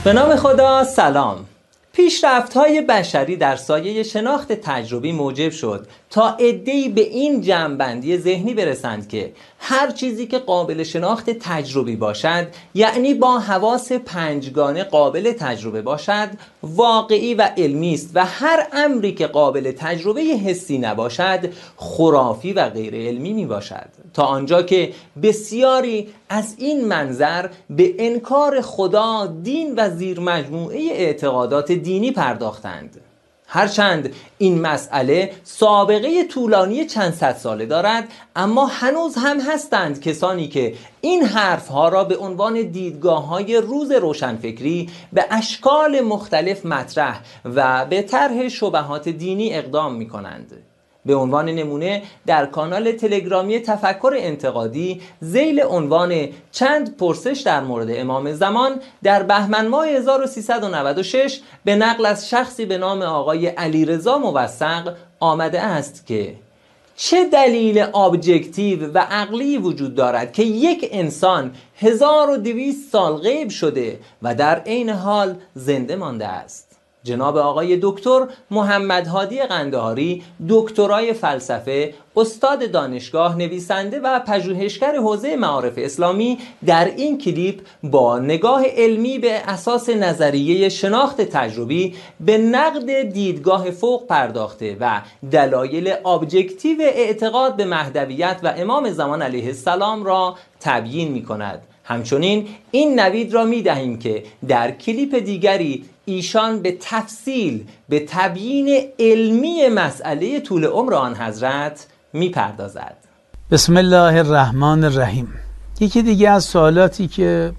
به نام خدا. سلام. پیشرفت‌های بشری در سایه شناخت تجربی موجب شد تا عده‌ای به این جمع‌بندی ذهنی برسند که هر چیزی که قابل شناخت تجربی باشد، یعنی با حواس پنجگانه قابل تجربه باشد، واقعی و علمی است و هر امری که قابل تجربه حسی نباشد خرافی و غیر علمی می باشد، تا آنجا که بسیاری از این منظر به انکار خدا، دین و زیر مجموعه اعتقادات دینی پرداختند. هرچند این مسئله سابقه طولانی چند صد ساله دارد، اما هنوز هم هستند کسانی که این حرفها را به عنوان دیدگاه‌های روز روشنفکری به اشکال مختلف مطرح و به طرح شبهات دینی اقدام می‌کنند. به عنوان نمونه در کانال تلگرامی تفکر انتقادی ذیل عنوان چند پرسش در مورد امام زمان در بهمن ماه 1396 به نقل از شخصی به نام آقای علیرضا موثق آمده است که چه دلیل ابجکتیو و عقلی وجود دارد که یک انسان 1200 سال غیب شده و در عین حال زنده مانده است؟ جناب آقای دکتر محمد هادی قندهاری، دکترای فلسفه، استاد دانشگاه، نویسنده و پژوهشگر حوزه معارف اسلامی در این کلیپ با نگاه علمی به اساس نظریه شناخت تجربی به نقد دیدگاه فوق پرداخته و دلایل ابجکتیو اعتقاد به مهدویت و امام زمان علیه السلام را تبیین می کند. همچنین این نوید را می دهیم که در کلیپ دیگری ایشان به تفصیل به تبیین علمی مسئله طول عمر آن حضرت می پردازد. بسم الله الرحمن الرحیم. یکی دیگه از سوالاتی که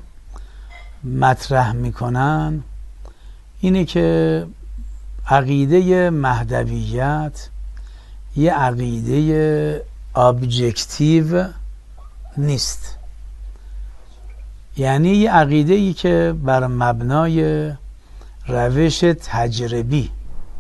مطرح میکنن اینه که عقیده مهدویت یه عقیده ابجکتیو نیست، یعنی یه عقیده ای که بر مبنای روش تجربی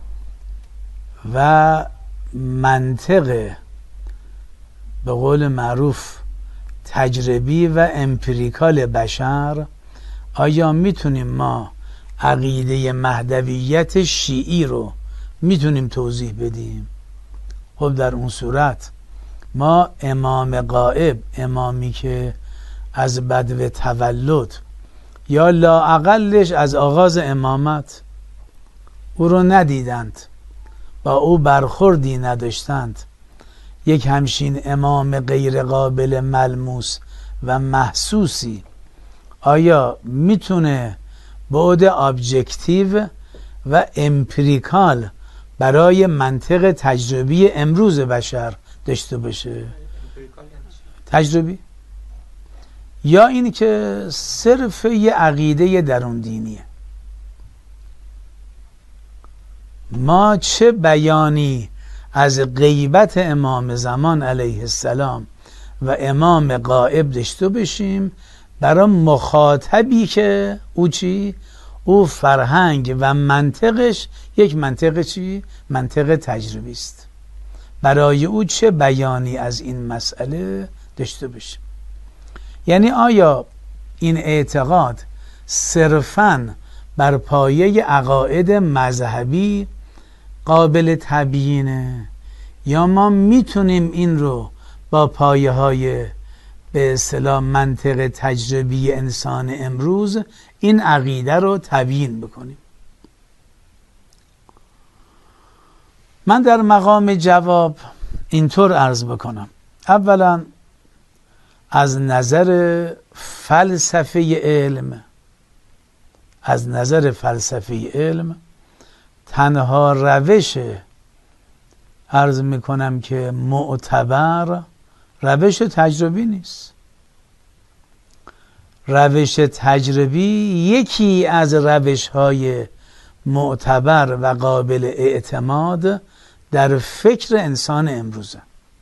و منطق به قول معروف تجربی و امپریکال بشر، آیا میتونیم ما عقیده مهدویت شیعی رو میتونیم توضیح بدیم؟ خب در اون صورت ما امام غائب، امامی که از بدو تولد یا لااقلش از آغاز امامت او رو ندیدند، با او برخوردی نداشتند، یک همچین امام غیر قابل ملموس و محسوسی آیا میتونه بعد ابجکتیو و امپریکال برای منطق تجربی امروز بشر داشته باشه؟ تجربی یا این که صرف یه عقیده درون دینیه؟ ما چه بیانی از غیبت امام زمان علیه السلام و امام غائب داشته باشیم برای مخاطبی که او چی؟ او فرهنگ و منطقش یک منطق چی؟ منطق تجربی است. برای او چه بیانی از این مسئله داشته باشیم؟ یعنی آیا این اعتقاد صرفاً بر پایه عقاید مذهبی قابل تبیینه، یا ما میتونیم این رو با پایه های به اصطلاح منطق تجربی انسان امروز این عقیده رو تبیین بکنیم؟ من در مقام جواب اینطور عرض بکنم. اولا از نظر فلسفه علم، تنها روش عرض میکنم که معتبر روش تجربی نیست. روش تجربی یکی از روش‌های معتبر و قابل اعتماد در فکر انسان امروزه.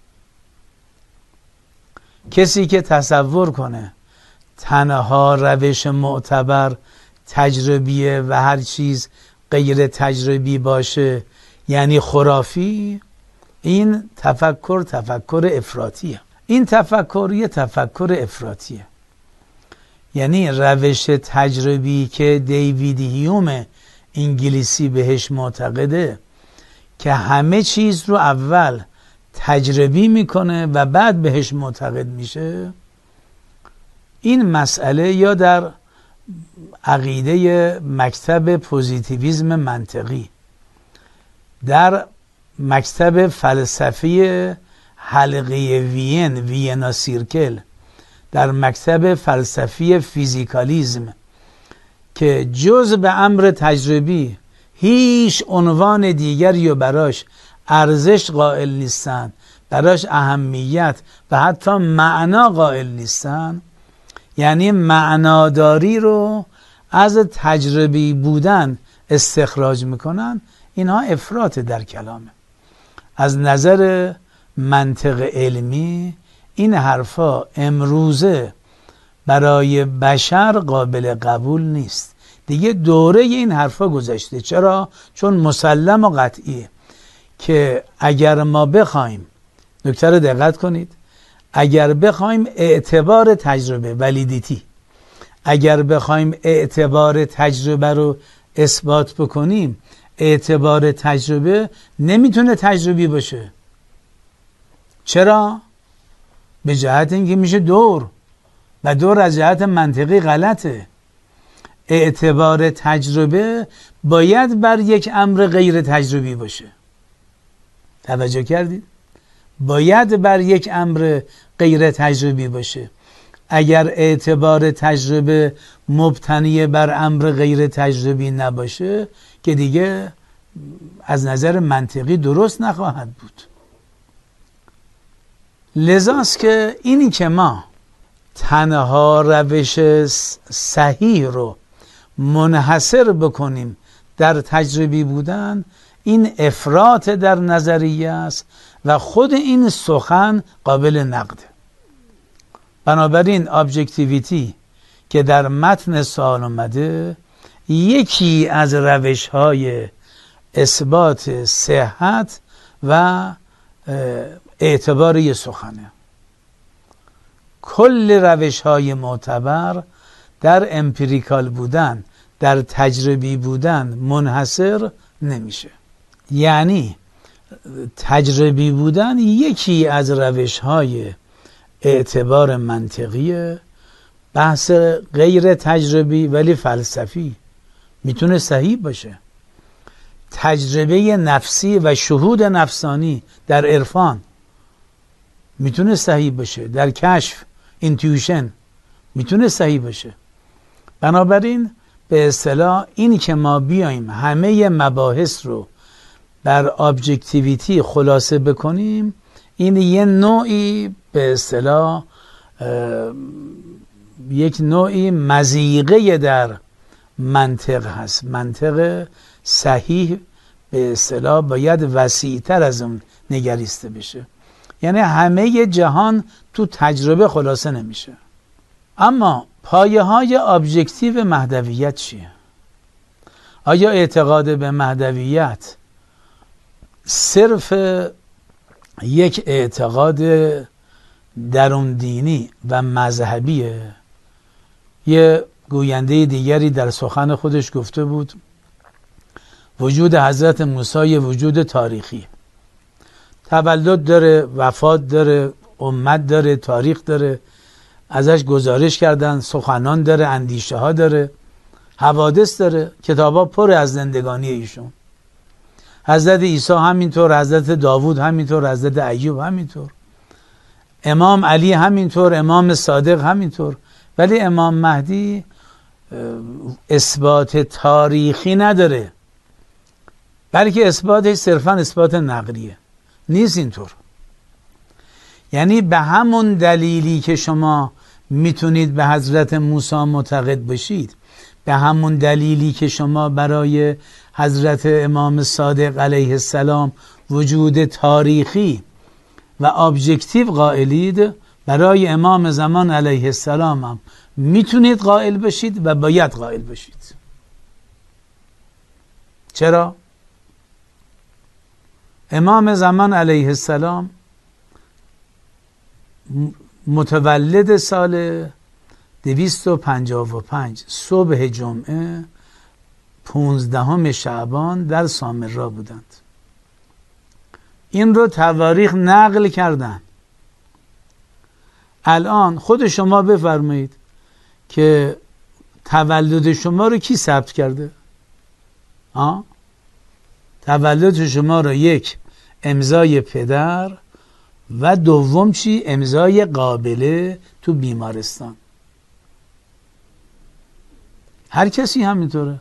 کسی که تصور کنه تنها روش معتبر تجربیه و هر چیز غیر تجربی باشه یعنی خرافی، این تفکر افراطیه. این تفکر یه تفکر افراطیه. یعنی روش تجربی که دیوید هیوم انگلیسی بهش معتقده که همه چیز رو اول تجربی میکنه و بعد بهش معتقد میشه، این مسئله یا در عقیده مکتب پوزیتیویسم منطقی، در مکتب فلسفی حلقه وینا سیرکل، در مکتب فلسفی فیزیکالیزم که جز به امر تجربی هیچ عنوان دیگری و براش ارزش قائل نیستن، براش اهمیت و حتی معنا قائل نیستن، یعنی معناداری رو از تجربی بودن استخراج میکنن، اینها افراط در کلامه. از نظر منطق علمی این حرفا امروزه برای بشر قابل قبول نیست. دیگه دوره این حرفا گذشته. چرا؟ چون مسلم و قطعیه که اگر ما بخوایم، نکته رو دقت کنید، اگر بخوایم اعتبار تجربه ولیدیتی، اگر بخوایم اعتبار تجربه رو اثبات بکنیم، اعتبار تجربه نمیتونه تجربی باشه. چرا؟ به جهت اینکه میشه دور و دور از جهت منطقی غلطه. اعتبار تجربه باید بر یک امر غیر تجربی باشه. توجه کردید؟ باید بر یک امر غیر تجربی باشه. اگر اعتبار تجربه مبتنی بر امر غیر تجربی نباشه که دیگه از نظر منطقی درست نخواهد بود. لذاست که اینی که ما تنها روش صحیح رو منحصر بکنیم در تجربی بودن، این افراط در نظریه است و خود این سخن قابل نقده. بنابراین ابجکتیویتی که در متن سوال اومده یکی از روش‌های اثبات صحت و اعتبار یه سخنه. کل روش‌های معتبر در امپیریکال بودن، در تجربی بودن منحصر نمیشه. یعنی تجربی بودن یکی از روش‌های اعتبار منطقیه، بحث غیر تجربی ولی فلسفی میتونه صحیح باشه. تجربه نفسی و شهود نفسانی در عرفان میتونه صحیح باشه، در کشف اینتیوشن میتونه صحیح باشه. بنابراین به اصطلاح این که ما بیایم همه مباحث رو بر ابجکتیویتی خلاصه بکنیم، این یه نوعی به اصطلاح یک نوعی مضیقه در منطق هست. منطق صحیح به اصطلاح باید وسیع‌تر از اون نگریسته بشه. یعنی همه جهان تو تجربه خلاصه نمیشه. اما پایه های ابجکتیو مهدویت چیه؟ آیا اعتقاد به مهدویت صرف یک اعتقاد درون دینی و مذهبیه؟ یه گوینده دیگری در سخن خودش گفته بود وجود حضرت موسی وجود تاریخی، تولد داره، وفات داره، امت داره، تاریخ داره، ازش گزارش کردن، سخنان داره، اندیشه ها داره، حوادث داره، کتابا پر از زندگانی ایشون. حضرت عیسی همینطور، حضرت داوود همینطور، حضرت ایوب همینطور، امام علی همینطور، امام صادق همینطور. ولی امام مهدی اثبات تاریخی نداره، بلکه اثباتش صرفا اثبات نقلیه. نیست اینطور. یعنی به همون دلیلی که شما میتونید به حضرت موسی معتقد باشید، به همون دلیلی که شما برای حضرت امام صادق علیه السلام وجود تاریخی و ابجکتیو قائلید، برای امام زمان علیه السلام هم میتونید قائل بشید و باید قائل بشید. چرا؟ امام زمان علیه السلام متولد سال 255 صبح جمعه 15 شعبان در سامرا بودند. این رو تواریخ نقل کردن. الان خود شما بفرمایید که تولد شما رو کی ثبت کرده؟ تولد شما رو یک، امضای پدر، و دوم چی؟ امضای قابله تو بیمارستان. هر کسی همینطوره.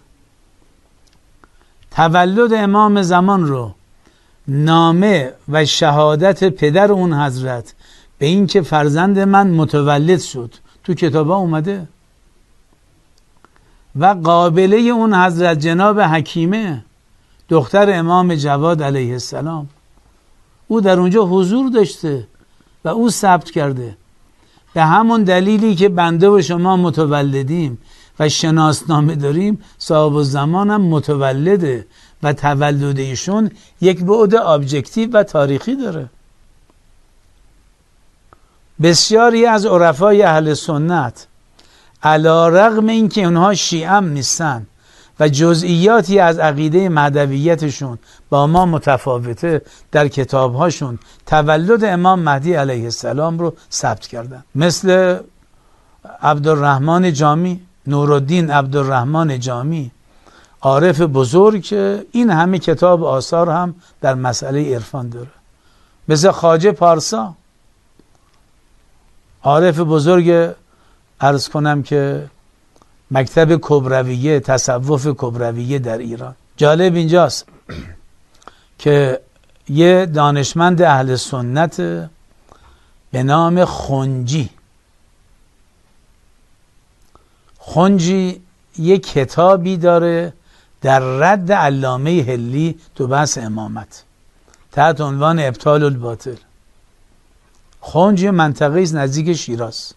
تولد امام زمان رو نامه و شهادت پدر اون حضرت به این که فرزند من متولد شد تو کتابا اومده، و قابله اون حضرت جناب حکیمه دختر امام جواد علیه السلام، او در اونجا حضور داشته و او ثبت کرده. به همون دلیلی که بنده و شما متولدیم و شناسنامه داریم، صاحب الزمان هم متولده و تولد ایشون یک بعد ابجکتیو و تاریخی داره. بسیاری از عرفای اهل سنت علی رغم اینکه اونها شیعه هم نیستن و جزئیاتی از عقیده مهدویتشون با ما متفاوته، در کتابهاشون تولد امام مهدی علیه السلام رو ثبت کردن، مثل عبدالرحمن جامی، نورالدین عبدالرحمن جامی، عارف بزرگ که این همه کتاب آثار هم در مسئله عرفان داره، مثل خواجه پارسا، عارف بزرگ، عرض کنم که مکتب کبرویه، تصوف کبرویه در ایران. جالب اینجاست که یه دانشمند اهل سنت به نام خنجی یه کتابی داره در رد علامه حلی تو بحث امامت تحت عنوان ابطال الباطل. خنجی منطقه نزدیک شیراز.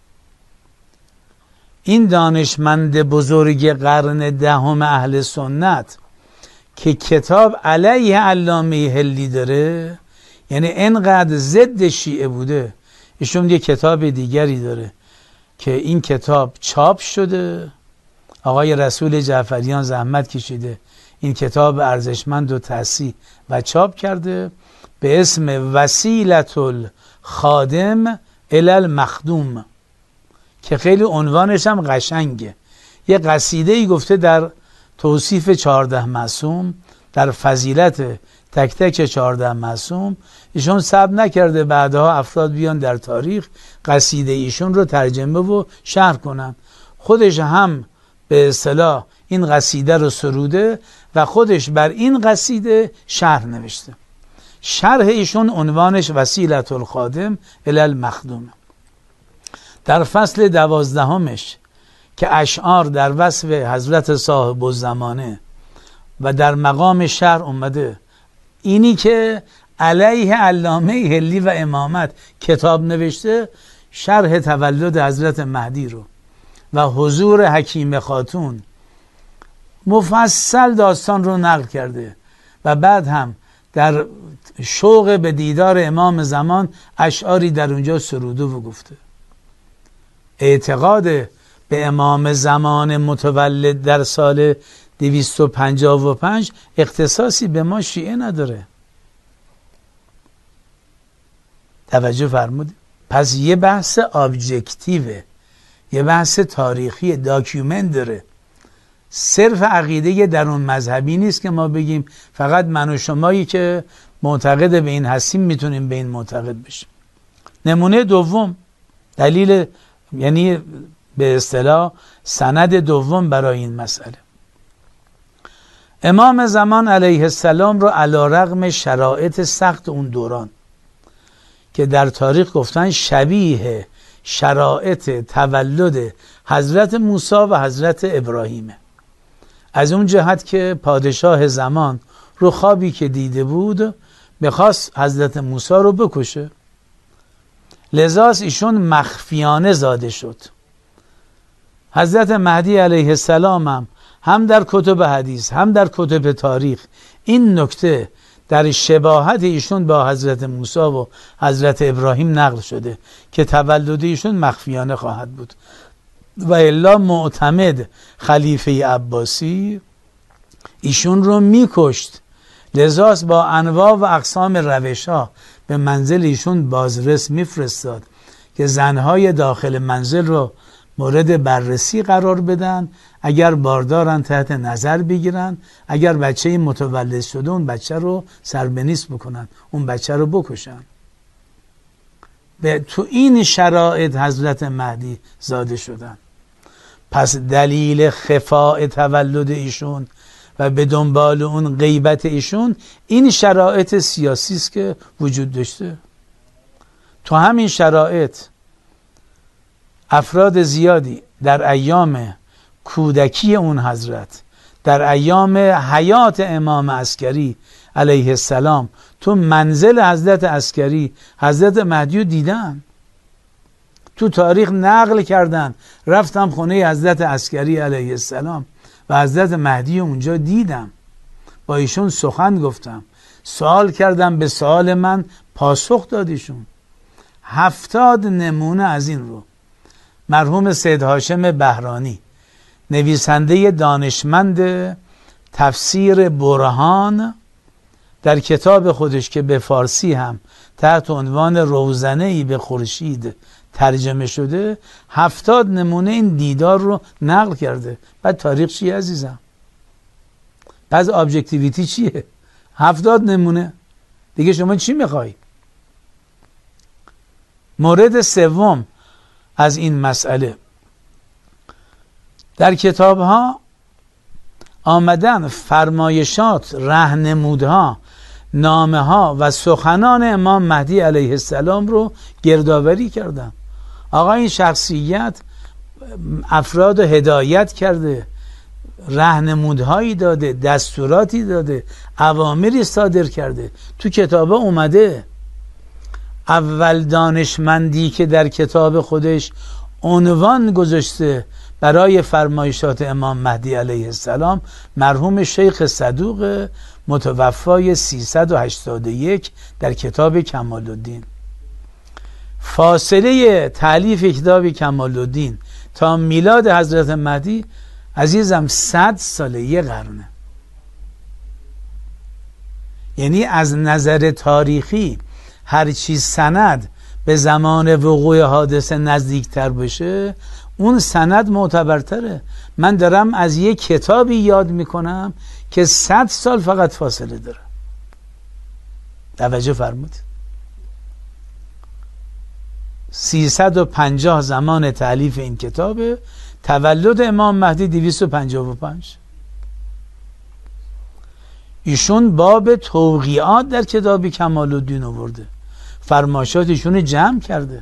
این دانشمند بزرگ قرن دهم اهل سنت که کتاب علیه علامه حلی داره، یعنی انقدر ضد شیعه بوده، ایشون یه کتاب دیگری داره که این کتاب چاپ شده، آقای رسول جعفریان زحمت کشیده این کتاب ارزشمند و تصحیح و چاپ کرده به اسم وسیلة الخادم الی المخدوم، که خیلی عنوانش هم قشنگه. یه قصیده ای گفته در توصیف 14 معصوم، در فضیلت تک تک 14 معصوم. ایشون ثبت نکرده بعدها افراد بیان در تاریخ قصیده ایشون رو ترجمه و شرح کنن. خودش هم به اصطلاح این قصیده رو سروده و خودش بر این قصیده شرح نوشته. شرح ایشون عنوانش وسیلة الخادم الی المخدوم. در فصل 12 که اشعار در وصف حضرت صاحب الزمانه و در مقام شرح اومده، اینی که علیه علامه حلی و امامت کتاب نوشته، شرح تولد حضرت مهدی رو و حضور حکیم خاتون مفصل داستان رو نقل کرده و بعد هم در شوق به دیدار امام زمان اشعاری در اونجا سروده و گفته. اعتقاد به امام زمان متولد در سال 255 اختصاصی به ما شیعه نداره. توجه فرمودید؟ پس یه بحث ابجکتیوه، یه بحث تاریخی، داکیومنت داره. صرف عقیده درون مذهبی نیست که ما بگیم فقط من و شمایی که معتقد به این هستیم میتونیم به این معتقد بشیم. نمونه دوم، دلیل، یعنی به اصطلاح سند دوم برای این مسئله، امام زمان علیه السلام رو علی رغم شرایط سخت اون دوران که در تاریخ گفتن شبیه شرایط تولد حضرت موسی و حضرت ابراهیمه، از اون جهت که پادشاه زمان رو خوابی که دیده بود میخواست حضرت موسی رو بکشه، لذاست ایشون مخفیانه زاده شد. حضرت مهدی علیه السلام هم در کتب حدیث هم در کتب تاریخ این نکته در شباهت ایشون با حضرت موسی و حضرت ابراهیم نقل شده که تولد ایشون مخفیانه خواهد بود. و الا معتمد خلیفه عباسی ایشون رو میکشت. لذاست با انواع و اقسام روش ها به منزل ایشون بازرس میفرستاد که زنهای داخل منزل رو مورد بررسی قرار بدن، اگر باردارن تحت نظر بگیرن، اگر بچه متولد شده اون بچه رو سربنیست بکنن، اون بچه رو بکشن. تو این شرایط حضرت مهدی زاده شدن. پس دلیل خفاء تولد ایشون و به دنبال اون غیبت ایشون این شرایط سیاسی است که وجود داشته. تو همین شرایط افراد زیادی در ایام کودکی اون حضرت، در ایام حیات امام عسکری علیه السلام، تو منزل حضرت عسکری حضرت مهدی رو دیدن، تو تاریخ نقل کردن. رفتم خونه حضرت عسکری علیه السلام و حضرت مهدی اونجا دیدم، با ایشون سخن گفتم، سوال کردم، به سوال من پاسخ دادیشون. 70 نمونه از این رو مرحوم سید هاشم بهرانی، نویسنده دانشمند تفسیر برهان، در کتاب خودش که به فارسی هم تحت عنوان روزنه‌ای به خورشید ترجمه شده، 70 نمونه این دیدار رو نقل کرده. بعد تاریخ چیه عزیزم؟ پس ابجکتیویتی چیه؟ 70 نمونه دیگه، شما چی میخوای؟ مورد سوم از این مسئله، در کتاب ها آمدن فرمایشات، راهنمودها، نامه ها و سخنان امام مهدی علیه السلام رو گردآوری کردن. آقا این شخصیت افراد هدایت کرده، راهنمودهایی داده، دستوراتی داده، اوامری صادر کرده. تو کتابه اومده اول دانشمندی که در کتاب خودش عنوان گذاشته برای فرمایشات امام مهدی علیه السلام، مرحوم شیخ صدوق متوفای 381 در کتاب کمال الدین. فاصله تألیف کتاب کمال الدین تا میلاد حضرت مهدی عزیزم 100 ساله، یه قرنه. یعنی از نظر تاریخی هرچی سند به زمان وقوع حادثه نزدیکتر بشه اون سند معتبرتره. من دارم از یک کتابی یاد میکنم که 100 سال فقط فاصله داره. توجه فرمودید. 350 زمان تألیف این کتاب، تولد امام مهدی 255. ایشون باب توقیعات در کتاب کمال الدین آورده، فرمایشات ایشون جمع کرده.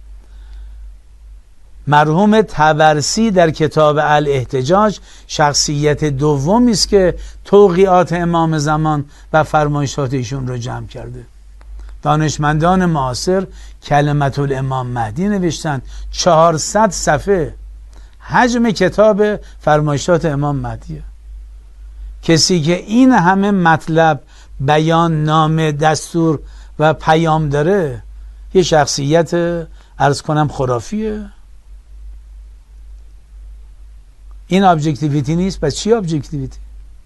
مرحوم طبرسی در کتاب الاحتجاج شخصیت دومی است که توقیعات امام زمان و فرمایشات ایشون رو جمع کرده. دانشمندان معاصر کلمت الامام مهدی نوشتن، 400 صفحه حجم کتاب فرمایشات امام مهدیه. کسی که این همه مطلب، بیان، نامه، دستور و پیام داره، یه شخصیت عرض کنم خرافیه. این ابجکتیویتی نیست. پس چی ابجکتیویتی؟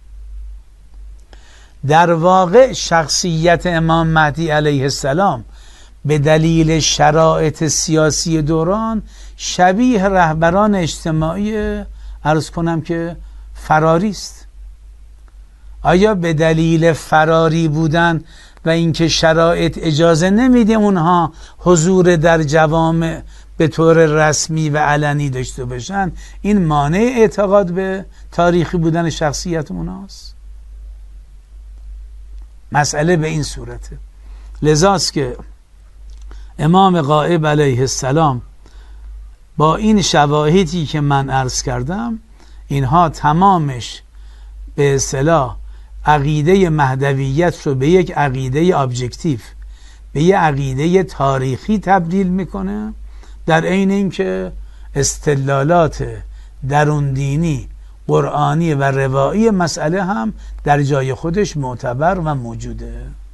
در واقع شخصیت امام مهدی علیه السلام به دلیل شرایط سیاسی دوران شبیه رهبران اجتماعی عرض کنم که فراری است. آیا به دلیل فراری بودن و اینکه شرایط اجازه نمیده اونها حضور در جوامع به طور رسمی و علنی داشته باشن، این مانع اعتقاد به تاریخی بودن شخصیت اونهاست؟ مسئله به این صورته. لذاست که امام غائب علیه السلام با این شواهدی که من عرض کردم، اینها تمامش به اصطلاح عقیده مهدویت رو به یک عقیده ابجکتیو، به یک عقیده تاریخی تبدیل میکنه، در عین اینکه استدلالات درون دینی، قرآنی و روایی مسئله هم در جای خودش معتبر و موجوده.